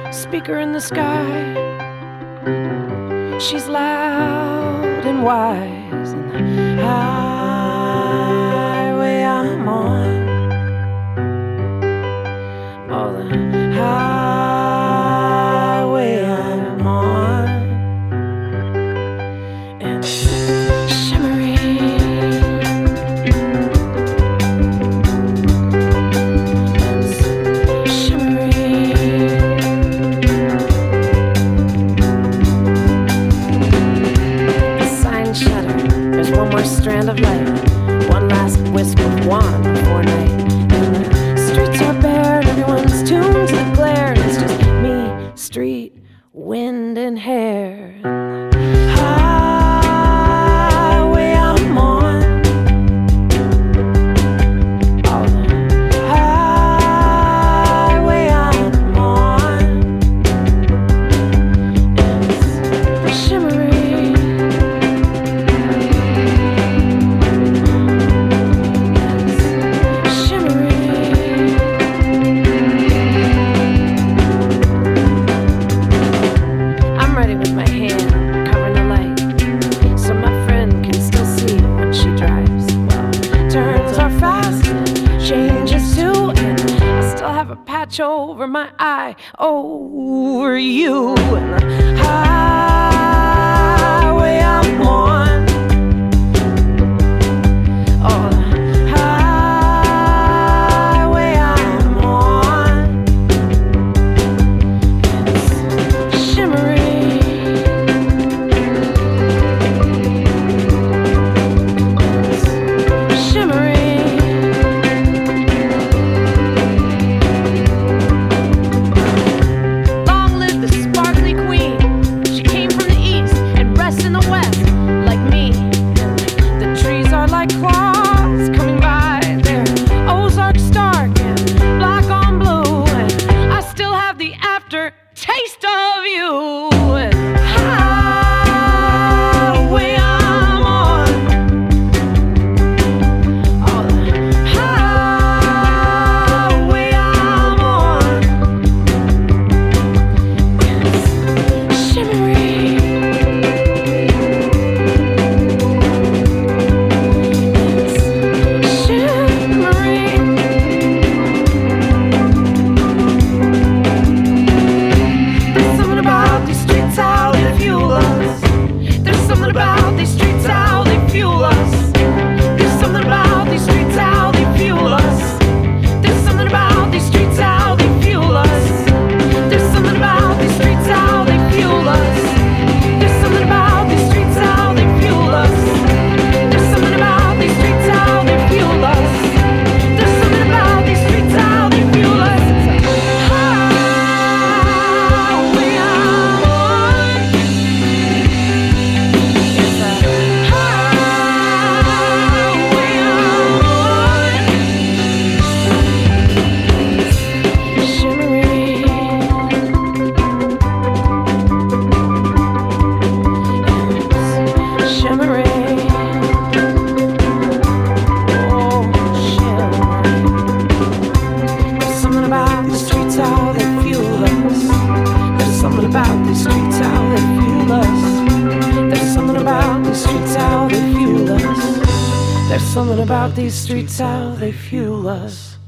speaker in the sky. She's loud and wise, and the highway I'm on, oh, the highway I'm on, and strand of light, one last wisp of wand before night, and the streets are bare and everyone's tuned to the glare, and it's just me, street, wind, and hair. And the highway I'm on, oh, the highway I'm on, and it's shimmering. A patch over my eye, over you, and the highway I'm on, oh, the highway I'm on, it's shimmering, it's shimmering. Like claws coming by, their Ozark stark and black on blue, and I still have the aftertaste of you. And highway I'm on, oh, the highway I'm on, it's shimmering. About these streets, how they fuel us. There's something about these streets, how they fuel us. There's something about these streets, how they fuel us.